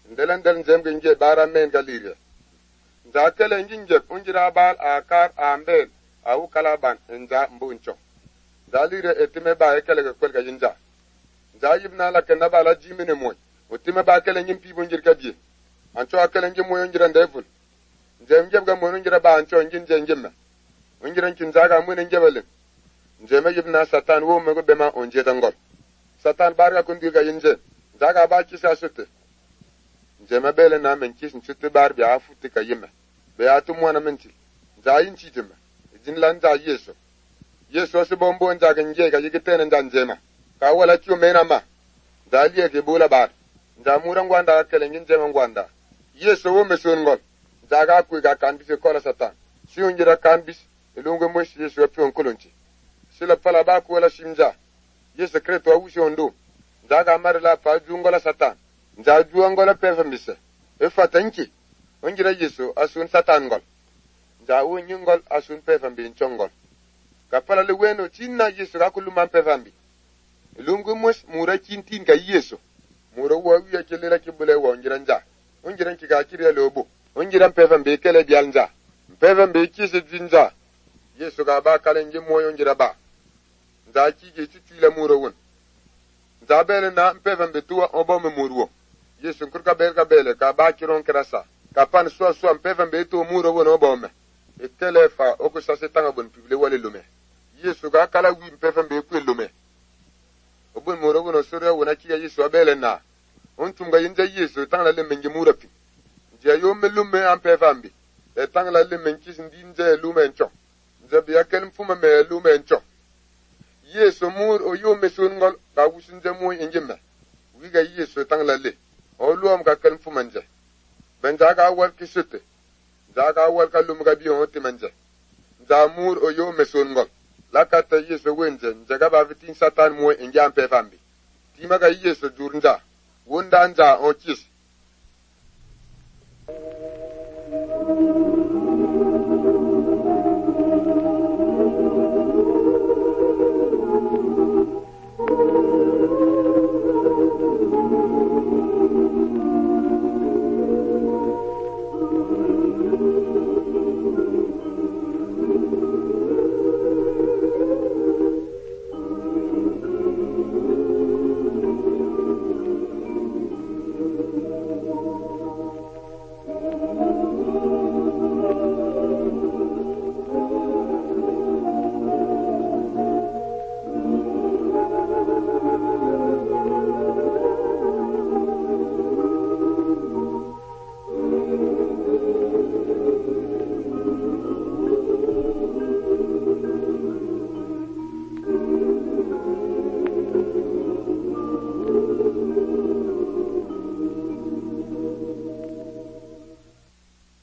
ndelen del njem nge bara men galiria nza kele nginje unjira bal akar ambel au kalaban nza mbuncho dalire etime ba ekele ke kwel ga yinja nza yibna la ken bala jimine moy otime ba kele ngim pi bunjir ka bi ancho akele ngim moy njira ndeful njem ga mo njira ba ancho nginje ngimma unjira kin zaga mun njebelen njeme yibna satan wo me go bema onje dangol satan barga kundi ga yinje zaga ba kisa sutte njeme bele na men kisin sutte bar bi afuti ka yimma be atum wana menti zayin chitima jinlan za yeso se bombo njaga nje ga yigitene ndanjema ka wala kiyo mena ma daliye ke bula bar njamura ngwanda kele njema ngwanda yeso wo meson ngol zaga ku ga kan bise kola satan si unjira kan bis elungu mo si yeso pion kolonchi sila pala ba ku wala simja yeso kreto awusi ondo zaga marla pa jungola satan nja juangola perfamise e fatanki unjira yeso asun satan ngol nja wo nyingol asun perfambi nchongol kapala le weno chinna yeso akulu man perfambi elungu mo mura kintin ga yeso mura wo wiya kelela kibule wo unjira nja unjira kiga kiriya lobo unjira perfambi kele bialnja perfambi kise jinja yeso ga ba kalengi moyo unjira ba nza kige tutule mura won nza bele na perfambi tuwa obo me murwo yesu kurka bele ka ba kiron krasa ka pan so perfambi to mura won obo me etelefa okusa setanga bon publie wale lume yesu ga kala wi perfambi ku lume obon mura won sore wona kiya yesu abele na ontum ga yinja yesu tanga le mengi mura pi je yo me lume am perfambi e tanga le mengi sindinje lume encho nzabi yakel fuma me lume encho yesu mur o yo me sungol ka wusinje mo enjemme wi ga yesu tanga le o luam ga kel fuma nje benja ga wal kisute zaga wal kalum ga biyo hote manje zamur o yo mesongol lakata yeso wenje jaga ba vitin satan mo enjam pe fambi timaga yeso jurnja wonda anja o kis